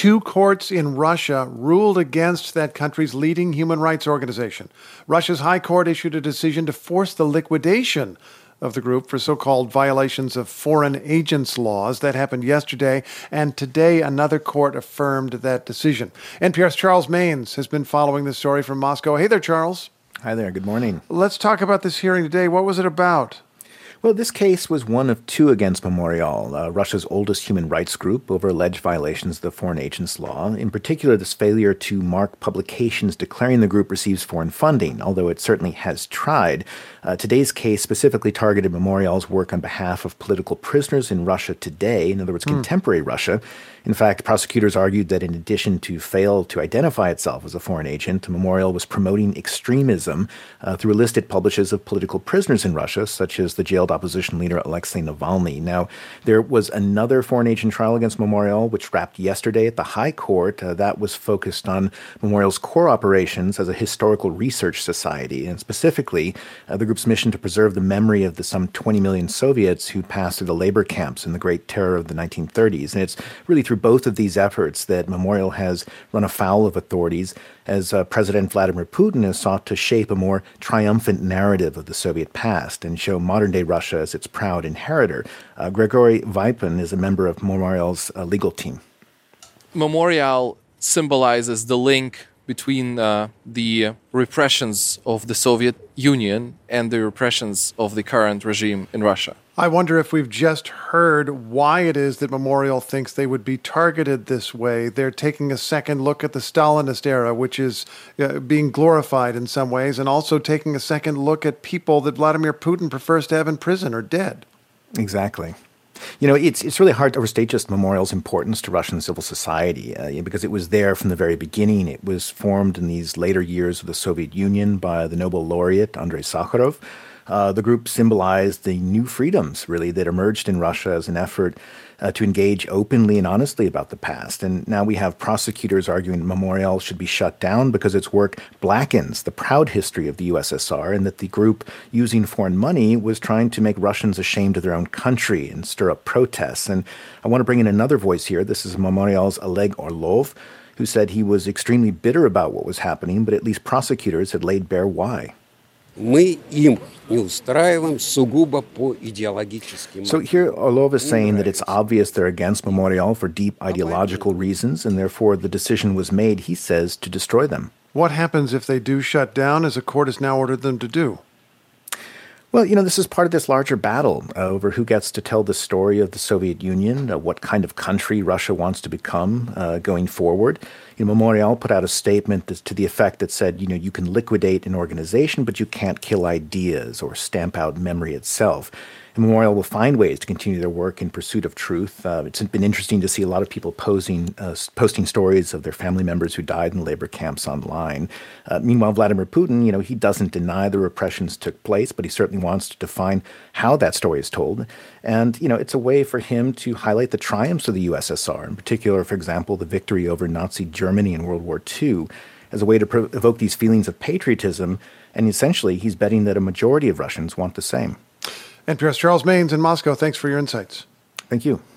two courts in Russia ruled against that country's leading human rights organization. Russia's High Court issued a decision to force the liquidation of the group for so-called violations of foreign agents laws. That happened yesterday, and today another court affirmed that decision. NPR's Charles Maynes has been following this story from Moscow. Hey there, Charles. Hi there. Good morning. Let's talk about this hearing today. What was it about? Well, this case was one of two against Memorial, Russia's oldest human rights group, over alleged violations of the foreign agents law. In particular, this failure to mark publications declaring the group receives foreign funding, although it certainly has tried. Today's case specifically targeted Memorial's work on behalf of political prisoners in Russia today, in other words, contemporary Russia. In fact, prosecutors argued that in addition to fail to identify itself as a foreign agent, Memorial was promoting extremism through a list it publishes of political prisoners in Russia, such as the jailed opposition leader Alexei Navalny. Now, there was another foreign agent trial against Memorial, which wrapped yesterday at the High Court. That was focused on Memorial's core operations as a historical research society, and specifically the group's mission to preserve the memory of the some 20 million Soviets who passed through the labor camps in the Great Terror of the 1930s. And it's really through both of these efforts that Memorial has run afoul of authorities as President Vladimir Putin has sought to shape a more triumphant narrative of the Soviet past and show modern-day Russia as its proud inheritor. Gregory Vipin is a member of Memorial's legal team. Memorial symbolizes the link between the repressions of the Soviet Union and the repressions of the current regime in Russia. I wonder if we've just heard why it is that Memorial thinks they would be targeted this way. They're taking a second look at the Stalinist era, which is being glorified in some ways, and also taking a second look at people that Vladimir Putin prefers to have in prison or dead. Exactly. You know, it's really hard to overstate just Memorial's importance to Russian civil society because it was there from the very beginning. It was formed in these later years of the Soviet Union by the Nobel laureate Andrei Sakharov. The group symbolized the new freedoms, really, that emerged in Russia as an effort to engage openly and honestly about the past. And now we have prosecutors arguing Memorial should be shut down because its work blackens the proud history of the USSR and that the group, using foreign money, was trying to make Russians ashamed of their own country and stir up protests. And I want to bring in another voice here. This is Memorial's Oleg Orlov, who said he was extremely bitter about what was happening, but at least prosecutors had laid bare why. So here Orlov is saying that it's obvious they're against Memorial for deep ideological reasons, and therefore the decision was made, he says, to destroy them. What happens if they do shut down, as a court has now ordered them to do? Well, you know, this is part of this larger battle over who gets to tell the story of the Soviet Union, what kind of country Russia wants to become going forward. You know, Memorial put out a statement to the effect that said, you know, you can liquidate an organization, but you can't kill ideas or stamp out memory itself. And Memorial will find ways to continue their work in pursuit of truth. It's been interesting to see a lot of people posting stories of their family members who died in labor camps online. Meanwhile, Vladimir Putin, you know, he doesn't deny the repressions took place, but he certainly wants to define how that story is told. And, you know, it's a way for him to highlight the triumphs of the USSR, in particular, for example, the victory over Nazi Germany in World War II, as a way to evoke these feelings of patriotism. And essentially, he's betting that a majority of Russians want the same. NPR's Charles Maynes in Moscow. Thanks for your insights. Thank you.